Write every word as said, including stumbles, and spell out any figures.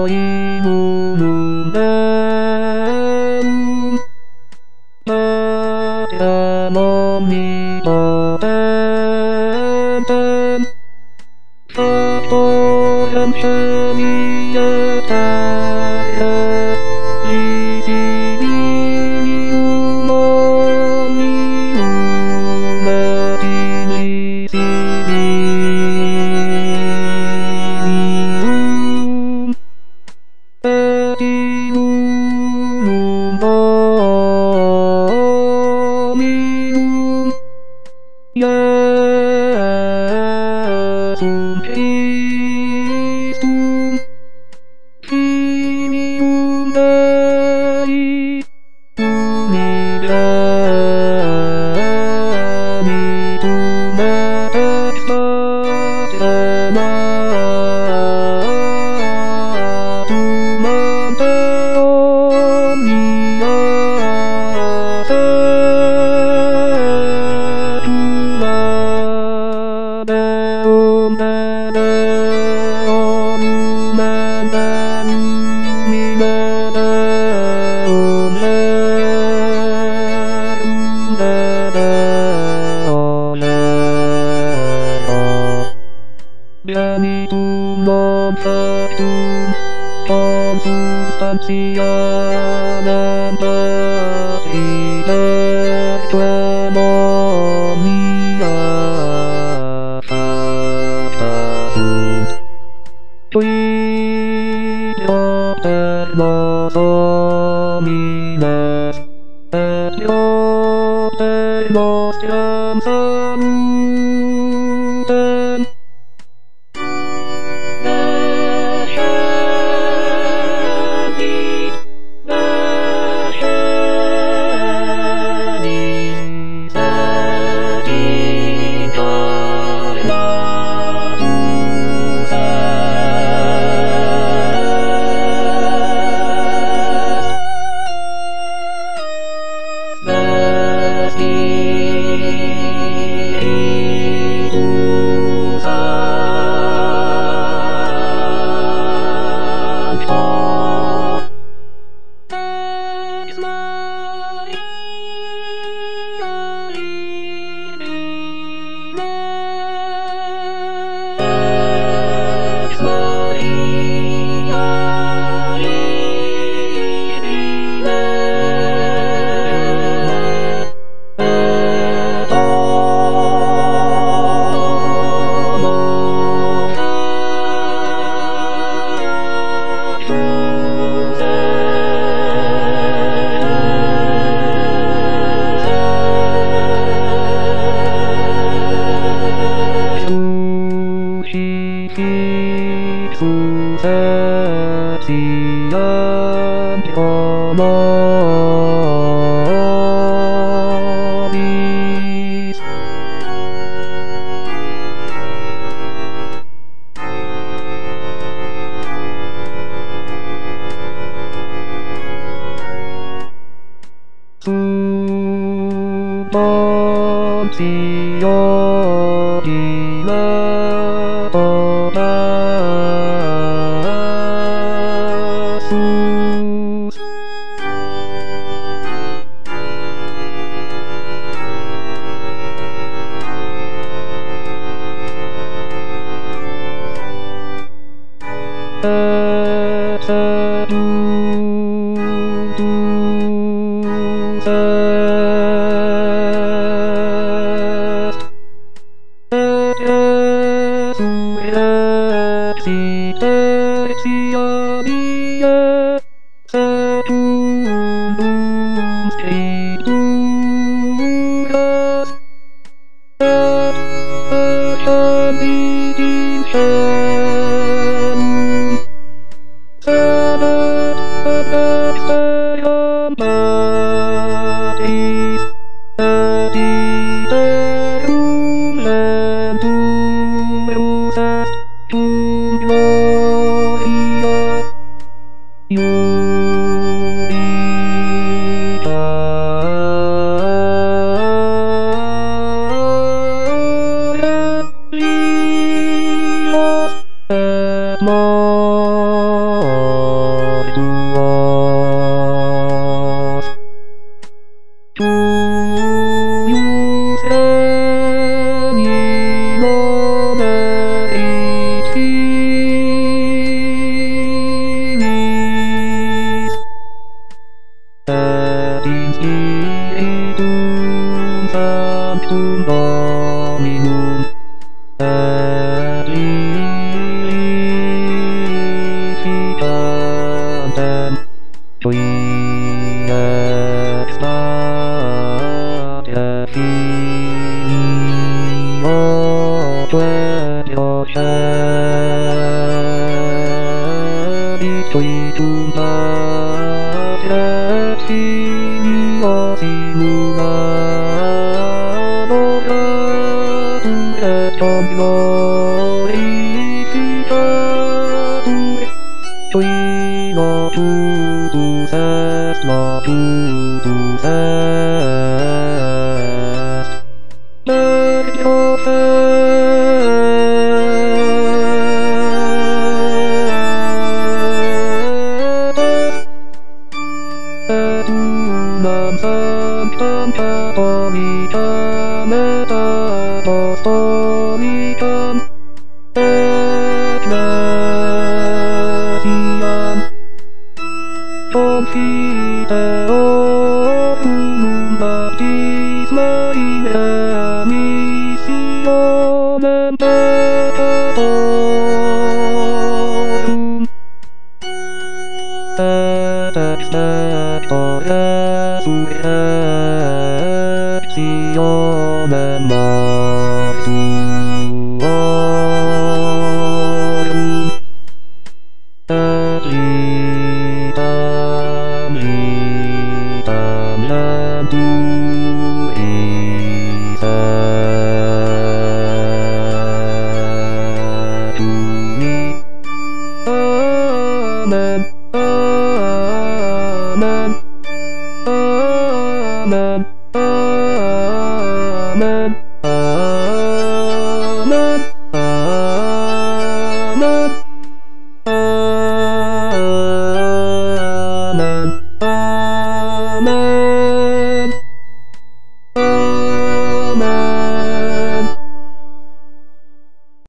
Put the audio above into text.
Imunum Magamoni Potem Satoram Shamiyataya Lisinium Omnium Latin Lisinium Latinum Omnium Iesum Christum Filium Dei Unigenitum et extraordinatum ante omnia secula Deum Deum Lumen Lumine Deum Lerum Deo Leo Genitum non factum consubstantianem Patriarquem omnia facta sunt Qui Dioper nos homines et Dioper nostram salutem Behenit, Behenis et incarnatus est Spiritus Sancto Ex Maria Virgine Ex Maria Virgine et homo factus est Crucifixus expiantium nobis Sub Pontio Pilato Passus Et sedutus est Et Iesu exit expiamie secundum Scripturas et ascendit in caelum sedet ad dexteram Patris et iterum lentum est cum gloria Soy tu madre, figlio simulato, creature glorificature. Soy lo tu, tu ses, lo tu, tu ses. Let your Eternam sanctam catholicam et apostolicam ecclesiam confiteorum baptisma in remissionem peccatorum et expecto resurrectionem mortuorum et vitam vitam lem tui setui. Amen. Amen. Amen. Amen. Amen. Amen. Amen.